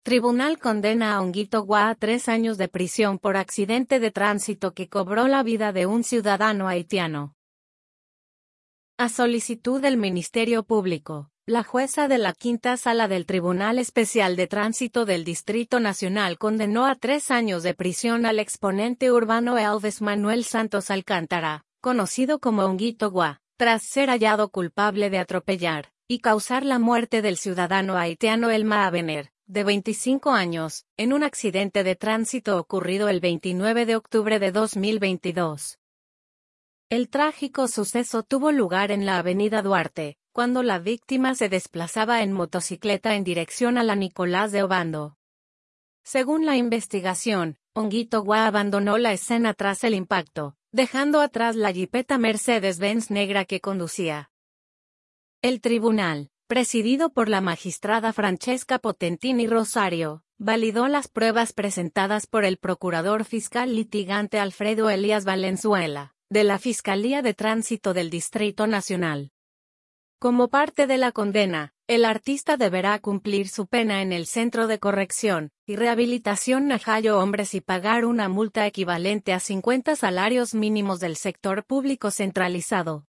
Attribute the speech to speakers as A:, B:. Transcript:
A: Tribunal condena a Honguito Guá a 3 años de prisión por accidente de tránsito que cobró la vida de un ciudadano haitiano. A solicitud del Ministerio Público, la jueza de la Quinta Sala del Tribunal Especial de Tránsito del Distrito Nacional condenó a 3 años de prisión al exponente urbano Elvis Manuel Santos Alcántara, conocido como Honguito Guá, tras ser hallado culpable de atropellar y causar la muerte del ciudadano haitiano Elma Abener, de 25 años, en un accidente de tránsito ocurrido el 29 de octubre de 2022. El trágico suceso tuvo lugar en la avenida Duarte, cuando la víctima se desplazaba en motocicleta en dirección a la Nicolás de Obando. Según la investigación, Honguito Guá abandonó la escena tras el impacto, dejando atrás la jipeta Mercedes-Benz negra que conducía. El tribunal, presidido por la magistrada Francesca Potentini Rosario, validó las pruebas presentadas por el procurador fiscal litigante Alfredo Elías Valenzuela, de la Fiscalía de Tránsito del Distrito Nacional. Como parte de la condena, el artista deberá cumplir su pena en el Centro de Corrección y Rehabilitación Najayo Hombres y pagar una multa equivalente a 50 salarios mínimos del sector público centralizado.